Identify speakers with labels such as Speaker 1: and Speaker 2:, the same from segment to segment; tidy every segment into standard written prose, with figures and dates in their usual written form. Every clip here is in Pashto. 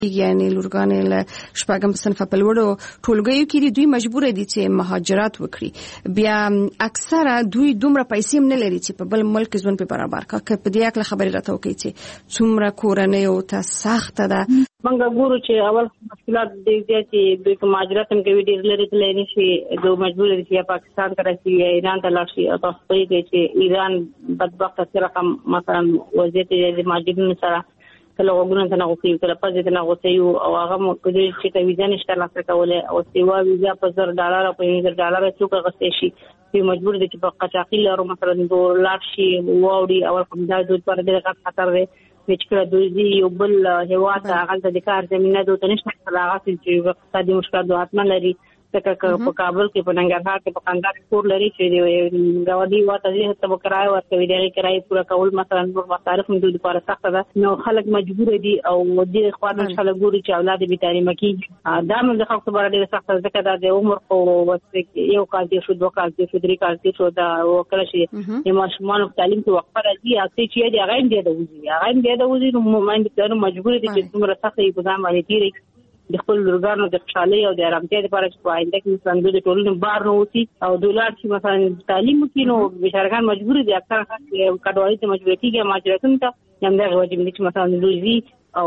Speaker 1: یعنی لورګانې له شپږم صنف په لوړو ټولګیو کې دوی مجبور دي چې مهاجرت وکړي. بیا اکثره دوی دومره پیسې نه لري چې په بل ملک ژوند په برابر کا په دې اړه خبرې راته وکړي چې څومره کورنۍ او ته سخت ده.
Speaker 2: منګه ګورو چې اول مشکلات دي چې دوی مهاجرت هم کوي ډیر لري تللی شي دوی مجبور دي چې پاکستان ته راشي یا ایران ته لاړ شي او تاسو ته چې ایران بدبخت سره کوم مثلا وضعیت د مهاجرینو سره کله وګورئ ته نه غوښتي کله پځې ته نه غوښتي او هغه مو کله چې ته ویزا نشته لاسه کوله او سیوا ویزا په $1000 او $1000 څوک غوښتي شي چې مجبور دي چې په قاچاقي لارو مثلا $2 شي ووري او کوم ځای دوی پر دې خطر دی چې کله دوی یو بل هوا ته هغه د کار زمينه دوی نشته هغه چې اقتصادي مشکلات حتما لري ځکه په کابل کې په ننګرهار کې په قندهار کور لري چې غوډي واته دې ته وکړای او کوي دغه کرای پورا کول مثلا نور مصارف هم دوی لپاره سخت ده نو خلک مجبور دي او دې خواته خلک ګوري چې اولاد به تعلیم کوي دا هم د خلکو لپاره ډېر سخت ده ځکه د عمر او یو کال دی شو دوه کال دی شو درې کال دی شو دا وکړه چې د ماشومان تعلیم ته وخت راځي اته چې دی هغه دی د وزیر نو باندې مجبور دي چې څومره سخت اقدام باندې تیری د خپل لورګانو د خوشحالي او د آرامتیا لپاره چې په آینده کې مثلا د ټولنې بار نه وتی او دولت چې مثلا تعلیم کینو بشارګان مجبور دي اکثر کډوالۍ ته مجبور کیږي ماجراتون ته هم دا واجب دي چې مثلا دوی او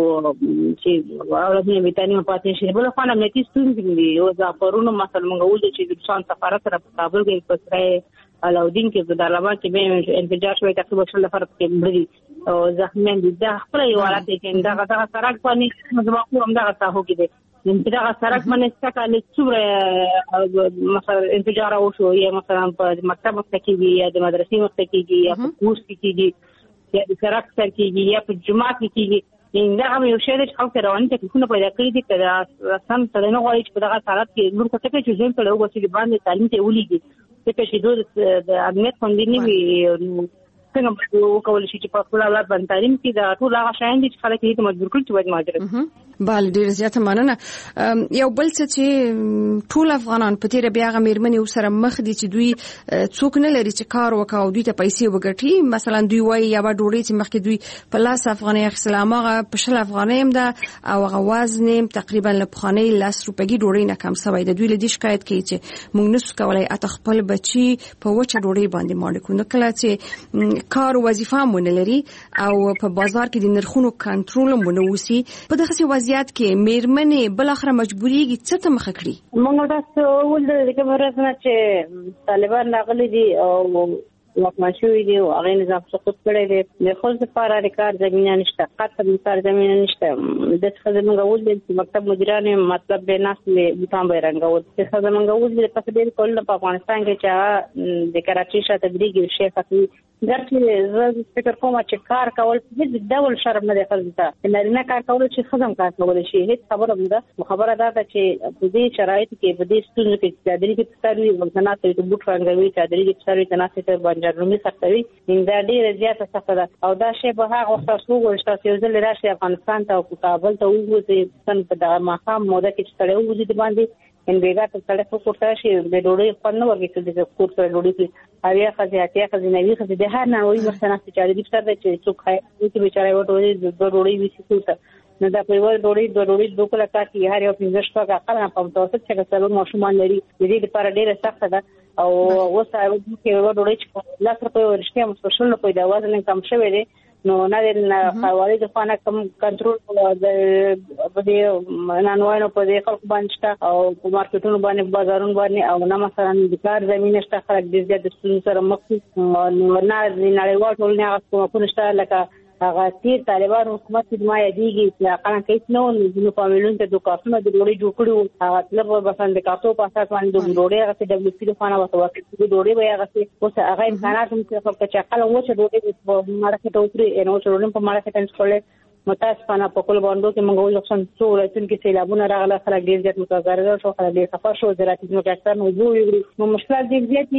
Speaker 2: چې اولادونه به تعلیم پاتې شي بل خو نه امنیتي ستونزې دي او ځاپورونو مثلا موږ ولې چې د شان سفارت سره په کابل کې پسره علاودین کې په دالابا کې به انفجار شوی تقریبا شل نفر کې مړي او زخمیان دي دا خپل یو حالت کې دا سرک باندې مزماقو هم دا تاسو کې دي دا سرک باندې څنګه څومره مثلا انفجار او شو یا مثلا په مکتب کې یا د مدرسې مخ کې یا په کورس کې یا د سرک سر کې یا په جماعت کې دا هم یو شی چې خلک روان دي چې پیدا کړی دي چې سم څه نه غواړي چې په دغه حالت کې نور څه کې چې ځین په لوګو چې باندې تعلیم ته ولېږي چې چې دوی د امنیت خوندې نیوي څنګه وکول شي چې په خپل اولاد باندې تعلیم کې دا ټول هغه شاین دي چې خلک یې مجبور کړي چې باید مهاجرت
Speaker 1: بل ډیر زیاته مننه. یو بل څه چې ټول افغانان په تیر بیا غمیرمنې سره مخ دي چې دوی څوک نه لري چې کار وکاو دوی ته پیسې وګټي مثلا دوی وایي یا ډوړې چې مخکې دوی په لاس افغاني اخسلام هغه په شل افغاني هم ده او هغه وزن تقریبا له بخاني لاس روپګي ډوړې نه کم سوي د دوی له دې شکایت کوي چې موږ نسو کولای اته خپل بچي په وچه ډوړې باندې ماړ کو نو کله چې کار وظیفه مونږ لري او په بازار کې د نرخونو کنټرول مونږ وسی په دغه وضعیت کې میرمنې بل اخر مجبوریږي څه ته مخ کړی
Speaker 2: موږ تاسو ول د کومه ورځ چې طالبان راغلي دي او واکمن شوی دی او هغه نظام سقوط کړی دی د خپل لپاره د کار زمينه نشته قطر کار زمينه نشته د څه د موږ ول د مکتب مدیران مطلب به ناس له بوتان بیرنګ او څه د موږ ول د پسې کول په افغانستان کې چې د کراچي شاته تدریجي شیخ اخلي درته زه فکر کوم چې کار کول هیڅ ډول شرم نه دی خلک نه کار کول چې خدام کار کول شي هیڅ خبره نه خبره ده چې په دې شرایط کې په دې ستونزو کې د تدریجي ستاري وزنات ته بوت رنګوي تدریجي ستاري تناسب ته جرمي سختوي دا ډیره زیاته سخته ده او دا شی به هغه وخت تاسو ورشته یو ځل راشي افغانستان ته او کابل ته وګورئ څنګه په دغه مقام موده کې چې تړو وځي باندې ان بیګا ته تړو کوټه شي د ډوړې په نو ورګي چې د کوټه ډوړې کې اویا خزياتیا خزینوي خزي د هر نه وي مثلا چې دې ستاره چې څوک خای چې بیچاره وټوي د ډوړې وي څه نو دا په ور ډوړې دوه کله کاټي هر یو پنځه شپه اقل په متوسط چې څلور ماشومان لري دې لپاره ډیره سخته ده او وسه کې ورډوړې چې لاس په ورشته مستشل په دا وزن کم شوی دی نو نه حواله د خانه کم کنټرول د بده نانوانو په دې خلک باندې او په مارکیټونو باندې بازارونو باندې او نه مثلا د کار زمينه شته خلک د زیات سره مخ نو نه نړیوال ټولنه هغه کوم نشته لکه هغه تیر طالبان حکومت د ما یادېږي چې هغه کیس نو نو فامیلون ته د کارتونو د ډوړې جوړ کړو هغه طلب بسند د کارتو په اساس باندې د ډوړې هغه دبليو سي د خانه وته د ډوړې به هغه اوس هغه امکانات هم چې خپل چاقل و چې ډوړې په مارکیټ او پرې نو چې په مارکیټ انسټول متاسفانه په کول باندې کې موږ یو څن څو ورځې کې سیلابونه راغله خلک ډیر زیات متضرر شو خلک ډیر خفه شو زراعتي نو کاستان وځو یو نو مشکلات ډیر زیات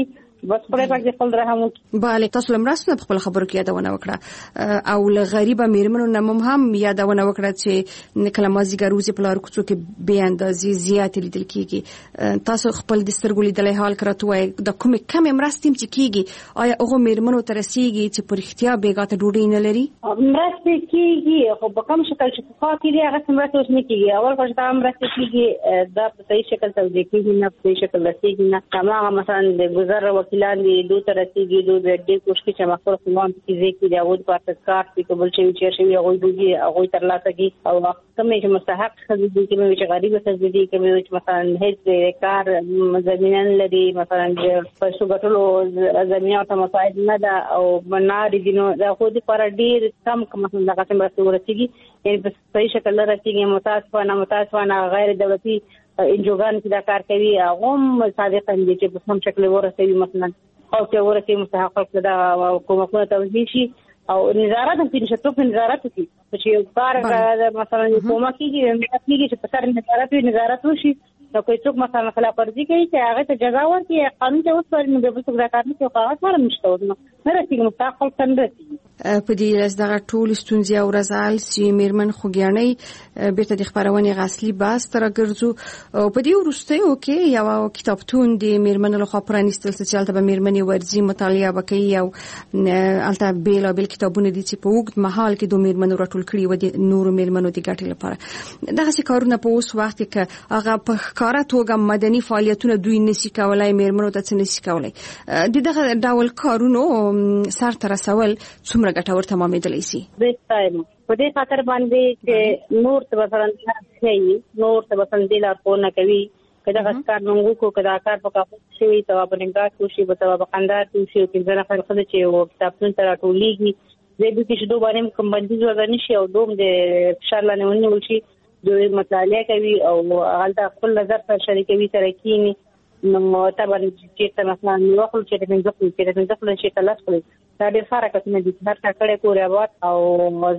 Speaker 2: بس خدای پاک دې خپل رحم وکړي.
Speaker 1: bale تاسو لمرسته په خپل خبرو کې یادونه وکړه او له غریبه میرمنو نه هم یادونه وکړه چې کله مازیګر روزي په لار کوڅو کې به اندازې زیات لیدل کیږي. تاسو خپل د سترګو لیدلې حال کراته د کوم کم مرستې چې کیږي آیا هغه میرمنو ترسيږي چې په اړتیا بیګاته ډوډۍ نه لري؟
Speaker 2: مرستې کیږي خو په کوم شکل چې په کې دی هغه مرستې اوس نه کیږي. اول خو دا مرستې کیږي دا په صحیح شکل توجیه کیږي نه په صحیح شکل رسیږي نه. هغه مثلا د گذر وکیلان دي دوی ترسيږي دوی د دې کوشش چې مخکور خلوان کې ځکه دی هغه په تاسکار کې قبول شوی چې هغه دوی هغه تر لاسه کی او کومه چې مستحق خدي دي چې غریب خدي دي چې مثلا هیڅ کار زمينان لري مثلا په شوګټلو زمينه ته مساعد نه ده او مناري دي نو دا خو دې پر ډیر کم مثلا دا قسم رسیږي یعنی په صحیح شکل رسیږي متاسفانه غیر دولتي انجوګان چې دا کار کوي هغه صادقاً دي چې په کوم شکل ورسوي مثلا او چې ورسوي مستحق دا کومه توجیه شي او نظارت هم کې نشته په نظارت کې چې کار مثلا کومه کېږي چې په سر نظارت وشي نو کوئی څوک مثلا خلاف ورزي کوي چې هغه ته جزا ورکړي قانون ته وسپاري نو به څوک دا کار نه کوي هغه سره نشته نو نه رسېږي مستحق څنګه
Speaker 1: په دې ورځ دغه ټول ستونزې او رسال چې میرمن خوګیانۍ بیرته د خبرونې غاصلي باس تر ګرځو او په دې ورستیو کې یو کتابتون د میرمن له خوا پرانیستل چې البته به میرمنې ورزي مطالعه وکړي او البته بیل کتابونه دي چې په وخت محل کې د میرمنو راټول کړي و د نورو میرمنو د ګټې لپاره دغه څه کارونه په اوس وخت کې هغه په کارا توګه مدني فعالیتونه دوی نشي کولای میرمنو ته څه نشي کولای دغه ډول کارونو سر تر رسول څومره ګټور تمامېدلی شي.
Speaker 2: په دې خاطر باندې چې نور څه مثلا شي نور څه مثلا د لارښوونه کوي کله غسکار منغو کو کدا کار په کاپ شي ته په نګا کوشي په توا بقندار کوشي چې زنه خلک چې او کتابتون تر ټولېږي زه به چې دوه باندې کوم باندې ځوګنی شي او دوم د انشاءالله نه ونیول شي دوی مطالعه کوي او غلطه خپل نظر سره شریکوي سره کینی نو طبعا چې مثلا یو خپل چې د خپل چې تلاش کوي دا ډېر فرق کوي د هر څه کړه کوریا وات او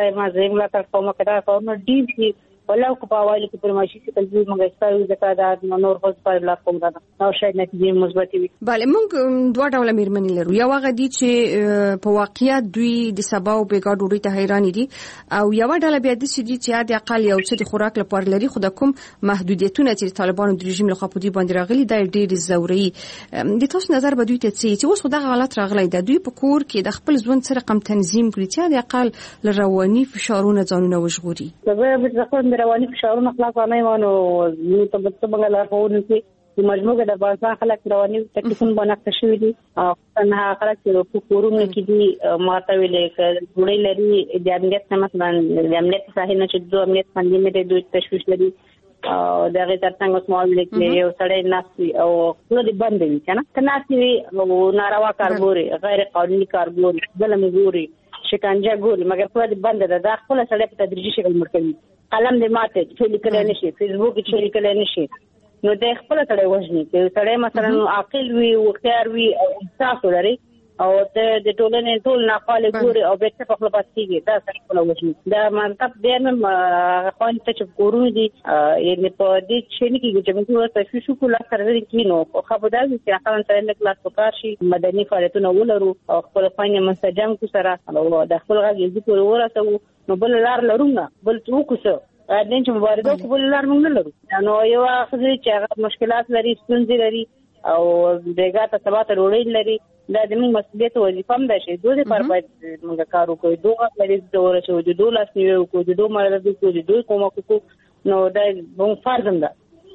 Speaker 2: زم لا تر کومه کړه کومه ډیپ ولو کو په حواله کې پرماشي چې کله موږ ستاسو زکات نور خو په لا کوم دا نو شاید نتیجې مثبت وي.
Speaker 1: bale موږ دوه ډول میرمنې لرو یو هغه دي چې په واقعیت دوی د سبا او بیګا ډوډۍ ته حیران دي او یو ډول بیا دي چې د اقل یو څه د خوراک لپاره لري خو د کوم محدودیتونه چې طالبانو د رژیم له خوا په دوی باندې راغلي دا ډېر زوري د تاسو نظر به دوی ته چې اوس خو دا غلط راغلی دا دوی په کور کې د خپل ژوند سره رقم تنظیم کړی چې د اقل لرواني فشارونه ځانونه وژغوري.
Speaker 2: رواني فشارونه خلاصانه وانه نو ته په څنګه لا کوو چې مجموعه د افغانستان خلک رواني تکلیفونه باندې شوي دي او څنګه خلک چې په کورونو کې دي ماته ویلې ګړې لري د امنیت مثلا د امنیت صحیح نه چې دوه امنیت باندې مې دوی تشویش لري او دا غي ترڅنګ اوس مو ویل کې یو سړی ناسي او ټول بند دي کنه کناسي او ناروا کارګوري غیر قانوني کارګوري ظلم ګوري شکنجه ګوري مګر ټول بند ده دا خپل سړی په تدریجي شکل مرکوي قلم دې ماته چې لیکل نه شي فیسبوک چې لیکل نه شي نو د خپل سره وژني چې سره مثلا عاقل وي او اختیار وي او احساس لري او د ټولنې ټول ناقاله ګوري او به څه په خپل پاتېږي دا سره خپل وژني دا منطق دې نه خوان ته چې ګورو دي یعنی په دې چې نه کېږي چې موږ ورته شو کولا سره کینو خو په داسې چې اقل سره د کلاس وکړ شي مدني فعالیتونه ولرو او خپل فاینه منسجم کو سره او د خپل غږ دې کول ورته نو بل لار لرونه بل څوک دین چې مبارزه کوو لار موږ نه لرو نو یو خزري چې مشکلات لري ستونزې لري او دغه ته ثبات وروړي لري دا د موږ مسؤلیت وظیفه هم ده چې دوی پر باید موږ کار وکړو دوه لري دوه چې دوه لاس نیو کو دوه مراد کو دوه کومه کو نو دا موږ فرض ده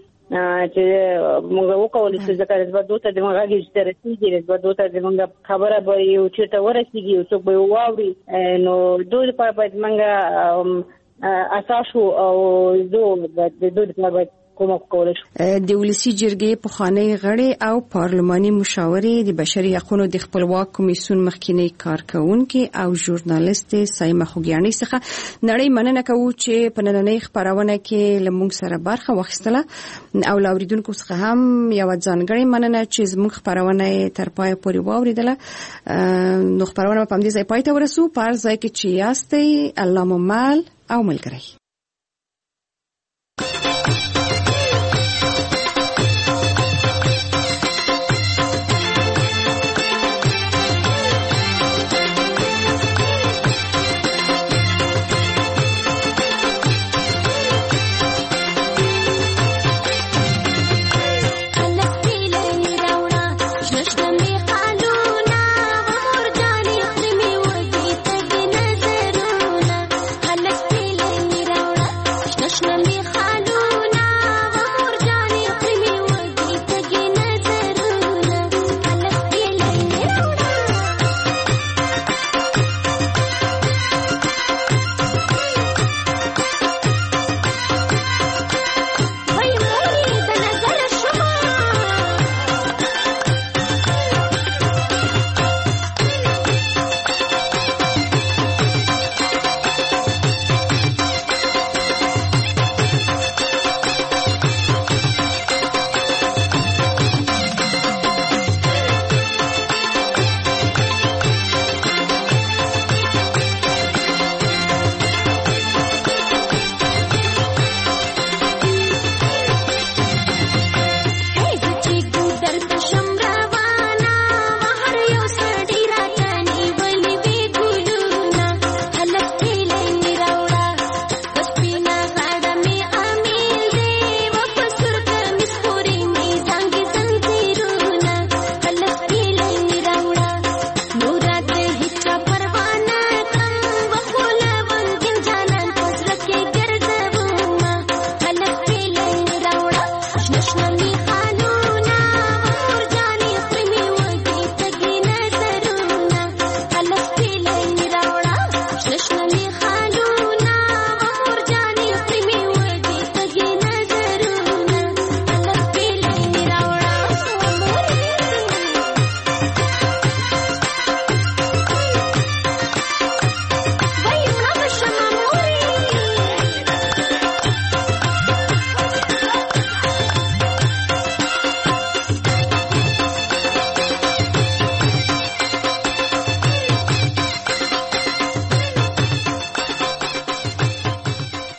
Speaker 2: چې موږ وکولای شو ځکه چې دوی ته د موږ غږی چې رسیږي دوی ته د موږ خبره به یو چې ته ورسیږي او څوک به واوري نو دوی پر باید موږ اساسو او د دوی په کومه کولای شو
Speaker 1: د ولسی جرګې پخوانی غړي او پارلماني مشاورې د بشري حقوقو د خپلواک کمیسیون مخکینی کارکونکي او ژورنالیست سایمه خوګیانۍ څخه نړۍ مننه کوو چې په نننۍ خبرونه کې لمونږ سره برخه واخیستله او لاوریدونکو څخه هم یو ځانګړی مننه چې زموږ خبرونه تر پای پورې واوریدله نو خبرونه په دې ځای پای ته ورسو پر ځای کې چې یاستئ الله مو مال او ملګری
Speaker 3: دشمن